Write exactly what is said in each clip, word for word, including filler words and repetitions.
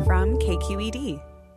from K Q E D.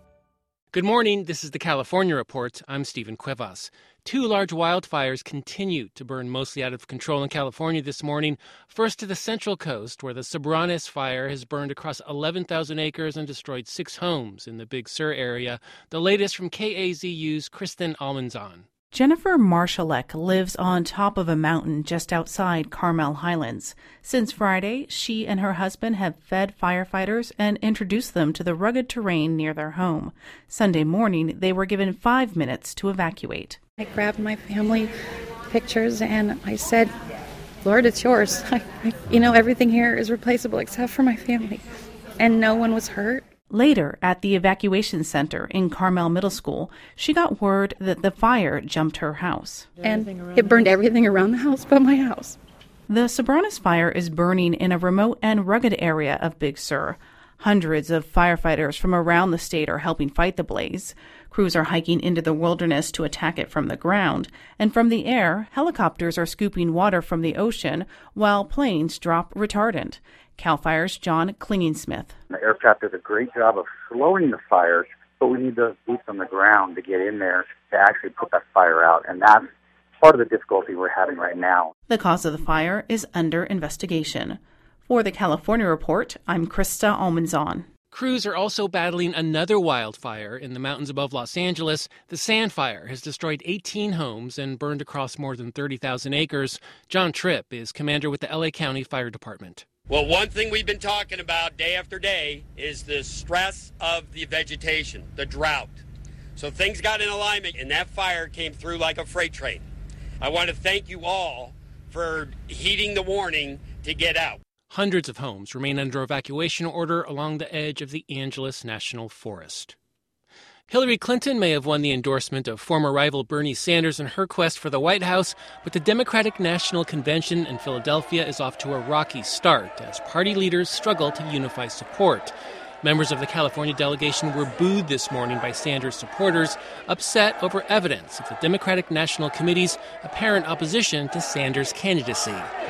Good morning. This is the California Report. I'm Stephen Cuevas. Two large wildfires continue to burn mostly out of control in California this morning. First to the Central Coast, where the Sobranes fire has burned across eleven thousand acres and destroyed six homes in the Big Sur area. The latest from K A Z U's Kristen Almanzon. Jennifer Marshallek lives on top of a mountain just outside Carmel Highlands. Since Friday, she and her husband have fed firefighters and introduced them to the rugged terrain near their home. Sunday morning, they were given five minutes to evacuate. I grabbed my family pictures and I said, Lord, it's yours. I, I, you know, everything here is replaceable except for my family. And no one was hurt. Later, at the evacuation center in Carmel Middle School, she got word that the fire jumped her house. And it burned everything around the house but my house. The Sobranes fire is burning in a remote and rugged area of Big Sur. Hundreds of firefighters from around the state are helping fight the blaze. Crews are hiking into the wilderness to attack it from the ground. And from the air, helicopters are scooping water from the ocean while planes drop retardant. CAL FIRE's John Klingensmith. The aircraft does a great job of slowing the fires, but we need those boots on the ground to get in there to actually put that fire out. And that's part of the difficulty we're having right now. The cause of the fire is under investigation. For the California Report, I'm Krista Almanzon. Crews are also battling another wildfire in the mountains above Los Angeles. The Sand Fire has destroyed eighteen homes and burned across more than thirty thousand acres. John Tripp is commander with the L A County Fire Department. Well, one thing we've been talking about day after day is the stress of the vegetation, the drought. So things got in alignment, and that fire came through like a freight train. I want to thank you all for heeding the warning to get out. Hundreds of homes remain under evacuation order along the edge of the Angeles National Forest. Hillary Clinton may have won the endorsement of former rival Bernie Sanders in her quest for the White House, but the Democratic National Convention in Philadelphia is off to a rocky start as party leaders struggle to unify support. Members of the California delegation were booed this morning by Sanders supporters, upset over evidence of the Democratic National Committee's apparent opposition to Sanders' candidacy.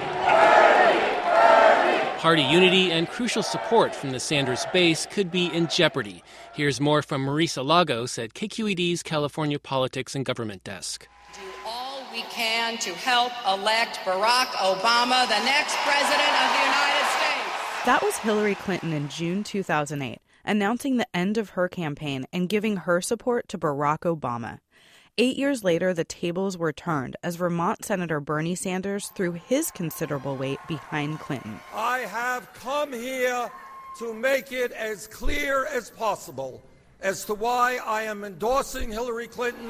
Party unity and crucial support from the Sanders base could be in jeopardy. Here's more from Marisa Lagos at K Q E D's California Politics and Government Desk. Do all we can to help elect Barack Obama, the next president of the United States. That was Hillary Clinton in June two thousand eight, announcing the end of her campaign and giving her support to Barack Obama. Eight years later, the tables were turned as Vermont Senator Bernie Sanders threw his considerable weight behind Clinton. I have come here to make it as clear as possible as to why I am endorsing Hillary Clinton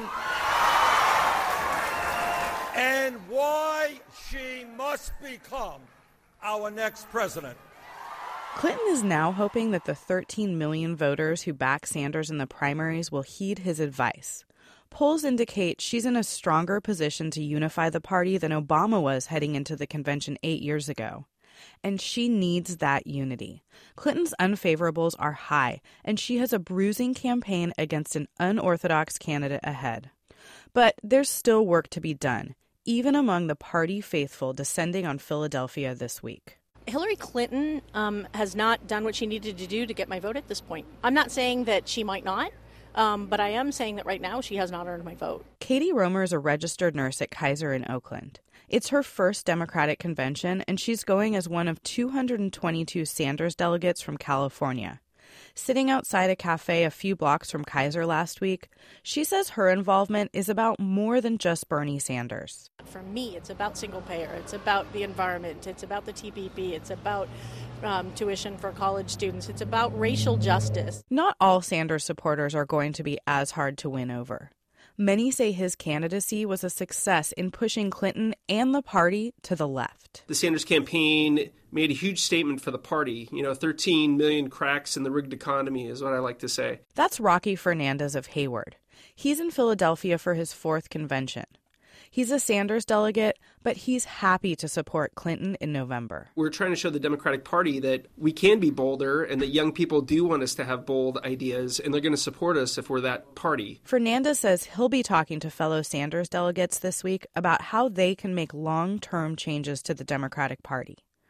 and why she must become our next president. Clinton is now hoping that the thirteen million voters who back Sanders in the primaries will heed his advice. Polls indicate she's in a stronger position to unify the party than Obama was heading into the convention eight years ago. And she needs that unity. Clinton's unfavorables are high, and she has a bruising campaign against an unorthodox candidate ahead. But there's still work to be done, even among the party faithful descending on Philadelphia this week. Hillary Clinton um, has not done what she needed to do to get my vote at this point. I'm not saying that she might not. Um, but I am saying that right now she has not earned my vote. Katie Romer is a registered nurse at Kaiser in Oakland. It's her first Democratic convention, and she's going as one of two hundred twenty-two Sanders delegates from California. Sitting outside a cafe a few blocks from Kaiser last week, she says her involvement is about more than just Bernie Sanders. For me, it's about single payer. It's about the environment. It's about the T P P. It's about um, tuition for college students. It's about racial justice. Not all Sanders supporters are going to be as hard to win over. Many say his candidacy was a success in pushing Clinton and the party to the left. The Sanders campaign made a huge statement for the party. You know, thirteen million cracks in the rigged economy is what I like to say. That's Rocky Fernandez of Hayward. He's in Philadelphia for his fourth convention. He's a Sanders delegate, but he's happy to support Clinton in November. We're trying to show the Democratic Party that we can be bolder and that young people do want us to have bold ideas, and they're going to support us if we're that party. Fernandez says he'll be talking to fellow Sanders delegates this week about how they can make long-term changes to the Democratic Party.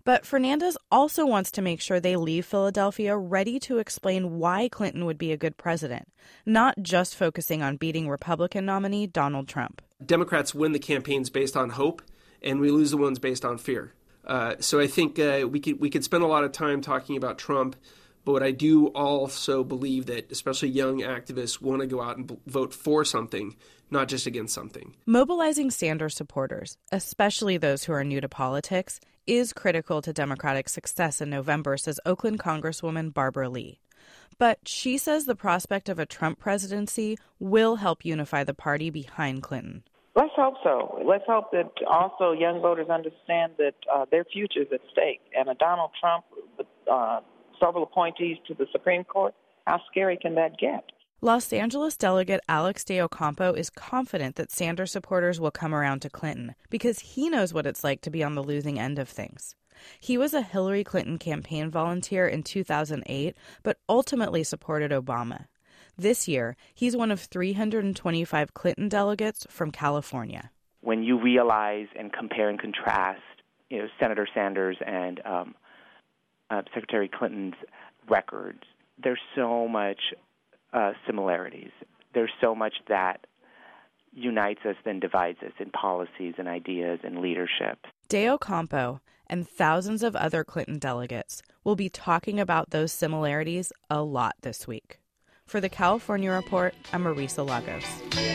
But Fernandez also wants to make sure they leave Philadelphia ready to explain why Clinton would be a good president, not just focusing on beating Republican nominee Donald Trump. Democrats win the campaigns based on hope, and we lose the ones based on fear. Uh, so I think uh, we could we could spend a lot of time talking about Trump, but I do also believe that especially young activists want to go out and b- vote for something, not just against something. Mobilizing Sanders supporters, especially those who are new to politics, is critical to Democratic success in November, says Oakland Congresswoman Barbara Lee. But she says the prospect of a Trump presidency will help unify the party behind Clinton. Let's hope so. Let's hope that also young voters understand that uh, their future is at stake. And a Donald Trump with uh, several appointees to the Supreme Court, how scary can that get? Los Angeles delegate Alex de Ocampo is confident that Sanders supporters will come around to Clinton because he knows what it's like to be on the losing end of things. He was a Hillary Clinton campaign volunteer in two thousand eight, but ultimately supported Obama. This year, he's one of three hundred twenty-five Clinton delegates from California. When you realize and compare and contrast, you know, Senator Sanders and um, uh, Secretary Clinton's records, there's so much uh, similarities. There's so much that unites us than divides us in policies and ideas and leadership. De Ocampo and thousands of other Clinton delegates will be talking about those similarities a lot this week. For the California Report, I'm Marisa Lagos.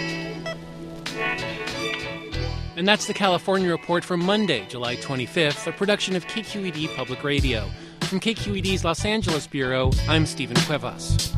And that's the California Report for Monday, July twenty-fifth, a production of K Q E D Public Radio. From K Q E D's Los Angeles Bureau, I'm Stephen Cuevas.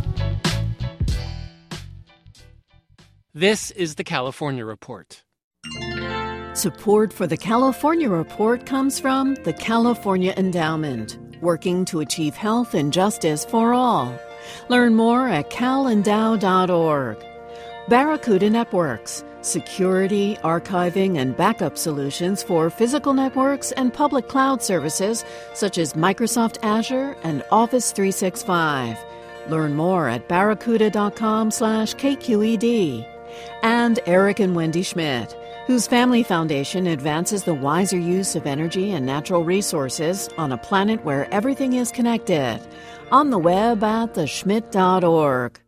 This is the California Report. Support for the California Report comes from the California Endowment, working to achieve health and justice for all. Learn more at cal endow dot org. Barracuda Networks, security, archiving, and backup solutions for physical networks and public cloud services such as Microsoft Azure and Office three sixty-five. Learn more at barracuda.com slash KQED. And Eric and Wendy Schmidt, whose family foundation advances the wiser use of energy and natural resources on a planet where everything is connected. On the web at the schmidt dot org.